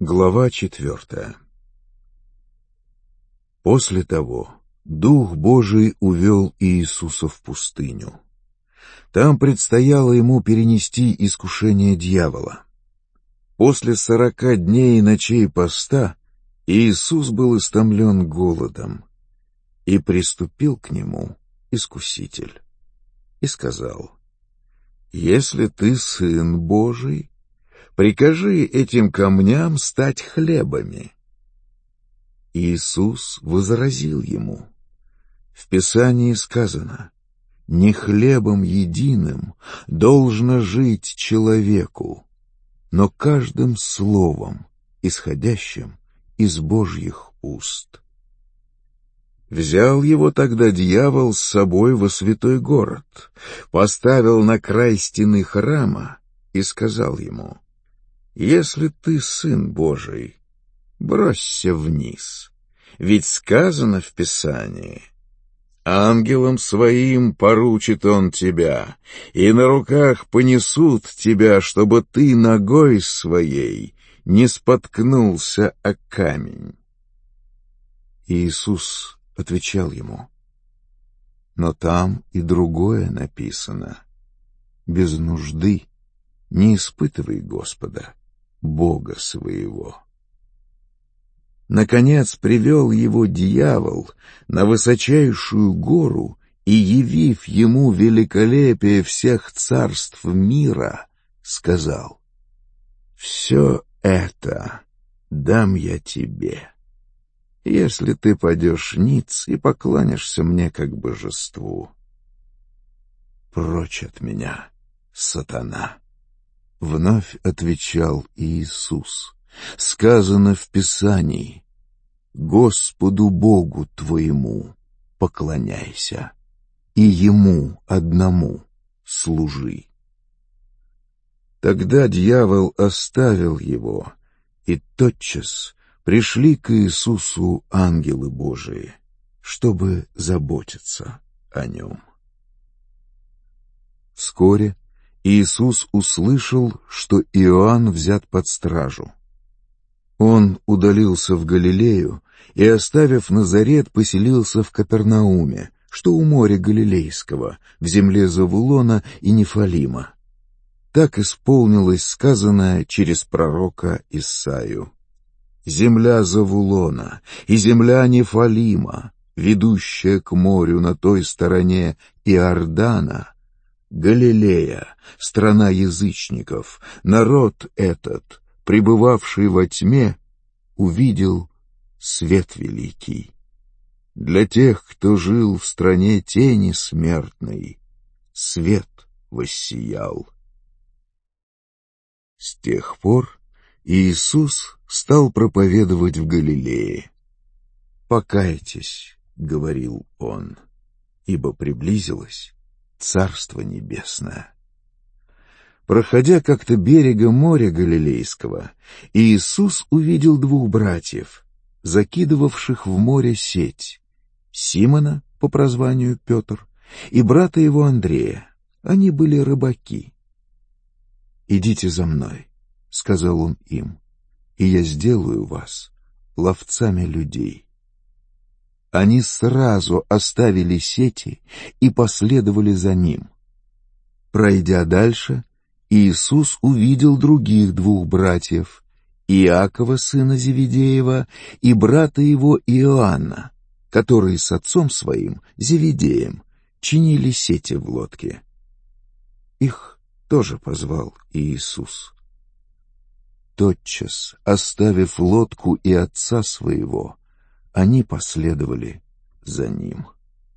Глава 4. После того Дух Божий увел Иисуса в пустыню. Там предстояло ему перенести искушение дьявола. После 40 дней и ночей поста Иисус был истомлен голодом, и приступил к нему искуситель и сказал: «Если ты Сын Божий, прикажи этим камням стать хлебами». Иисус возразил ему: в Писании сказано: «Не хлебом единым должно жить человеку, но каждым словом, исходящим из Божьих уст». Взял его тогда дьявол с собой во святой город, поставил на край стены храма и сказал ему: «Если ты Сын Божий, бросься вниз, ведь сказано в Писании: ангелам своим поручит он тебя, и на руках понесут тебя, чтобы ты ногой своей не споткнулся о камень». Иисус отвечал ему: «Но там и другое написано: без нужды не испытывай Господа, Бога своего». Наконец привел его дьявол на высочайшую гору и, явив ему великолепие всех царств мира, сказал: «Все это дам я тебе, если ты падешь ниц и поклонишься мне как божеству. Прочь от меня, сатана!» Вновь отвечал Иисус: сказано в Писании: «Господу Богу твоему поклоняйся, и Ему одному служи». Тогда дьявол оставил его, и тотчас пришли к Иисусу ангелы Божии, чтобы заботиться о нем. Вскоре Иисус услышал, что Иоанн взят под стражу. Он удалился в Галилею и, оставив Назарет, поселился в Капернауме, что у моря Галилейского, в земле Завулона и Нефалима. Так исполнилось сказанное через пророка Исаию: «Земля Завулона и земля Нефалима, ведущая к морю на той стороне Иордана, Галилея, страна язычников, народ этот, пребывавший во тьме, увидел свет великий. Для тех, кто жил в стране тени смертной, свет воссиял». С тех пор Иисус стал проповедовать в Галилее. «Покайтесь, — говорил он, — ибо приблизилось Царство Небесное». Проходя как-то берега моря Галилейского, Иисус увидел двух братьев, закидывавших в море сеть: Симона, по прозванию Петр, и брата его Андрея. Они были рыбаки. «Идите за мной, — сказал он им, — и я сделаю вас ловцами людей». Они сразу оставили сети и последовали за ним. Пройдя дальше, Иисус увидел других двух братьев, Иакова, сына Зеведеева, и брата его Иоанна, которые с отцом своим, Зеведеем, чинили сети в лодке. Их тоже позвал Иисус. Тотчас, оставив лодку и отца своего, они последовали за ним.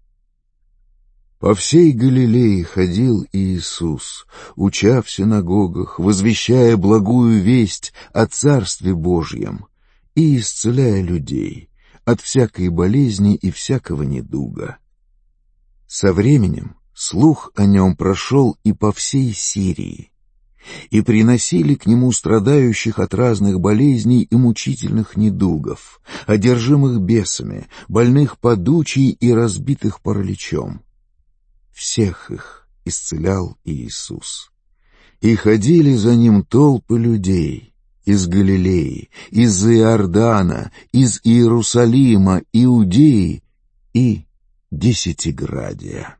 По всей Галилее ходил Иисус, уча в синагогах, возвещая благую весть о Царстве Божьем и исцеляя людей от всякой болезни и всякого недуга. Со временем слух о нем прошел и по всей Сирии, и приносили к нему страдающих от разных болезней и мучительных недугов, одержимых бесами, больных подучей и разбитых параличом. Всех их исцелял Иисус. И ходили за ним толпы людей, из Галилеи, из Иордана, из Иерусалима, Иудеи и Десятиградия.